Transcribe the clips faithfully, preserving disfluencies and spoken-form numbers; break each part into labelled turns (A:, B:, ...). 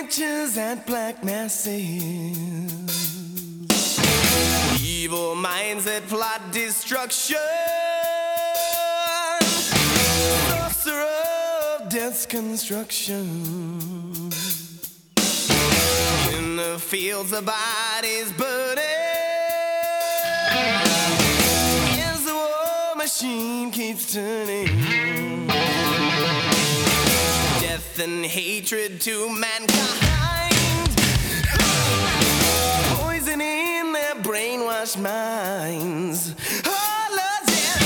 A: witches and black masses, evil minds that plot destruction, sorcerer of death's construction. In the fields the bodies burning, as the war machine keeps turning. Death and hatred to mankind, poison in their brainwashed minds. Oh, Lord, yeah.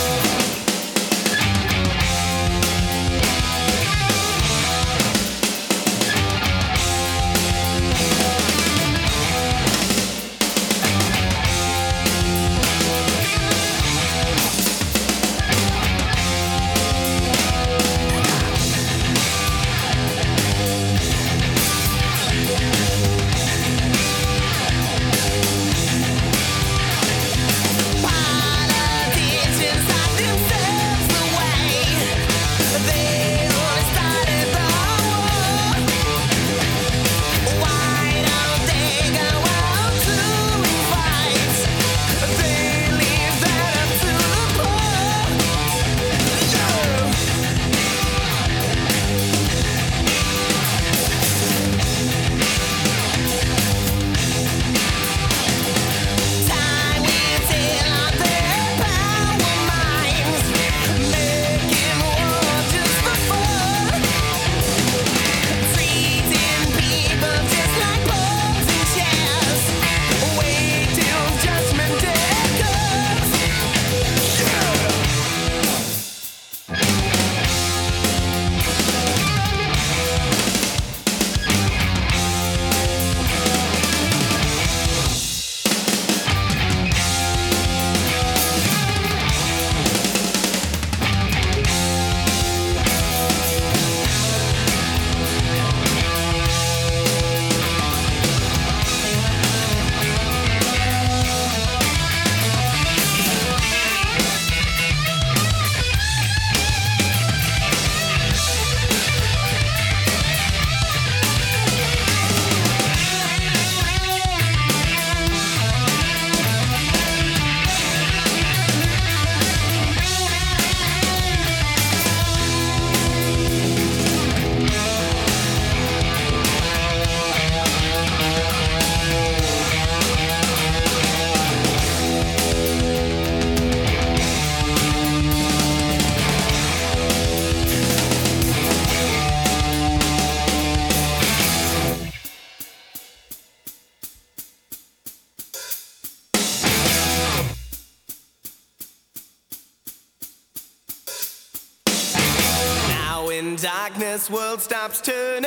A: When darkness world stops turning,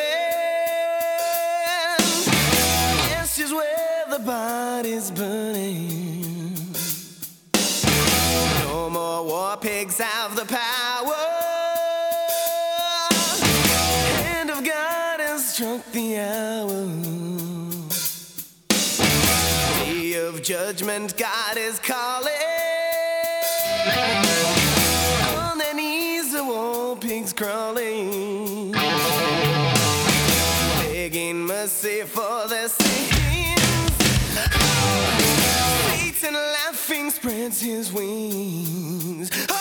A: ashes where the body's burning. No more war pigs have the power. Hand of God has struck the hour. Day of judgment, God is calling. On their knees the war pigs crawling, begging mercy for their sins. Satan laughing spreads his wings.